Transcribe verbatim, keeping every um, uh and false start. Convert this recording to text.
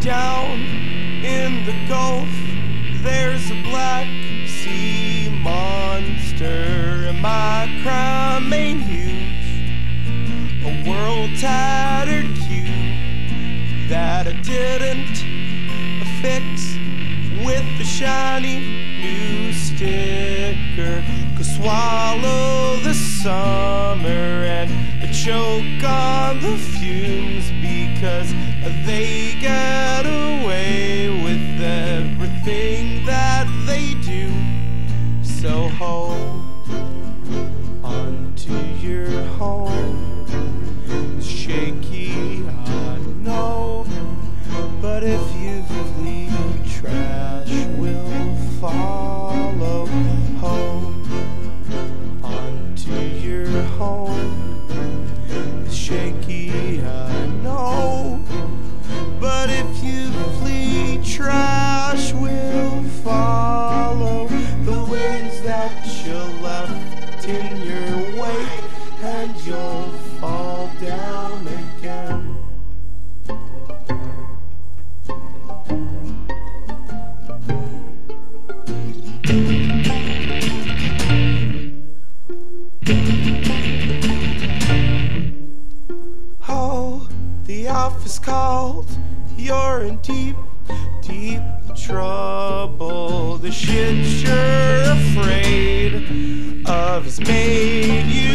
down in the Gulf, there's a black sea monster, and my crime ain't huge. A world tattered cube that I didn't fix with the shiny new sticker. Could swallow the summer and choke on the fumes, because they get away with everything that they do. So hold on to your home. It's shaky, I know, but if you flee, trash will follow. Hold on to your home. It's shaky, I know, but if you flee, trash will follow. The winds that you left in your wake, and you'll fall down again. Oh, the office called. You're in deep, deep trouble. The shit you're afraid of has made you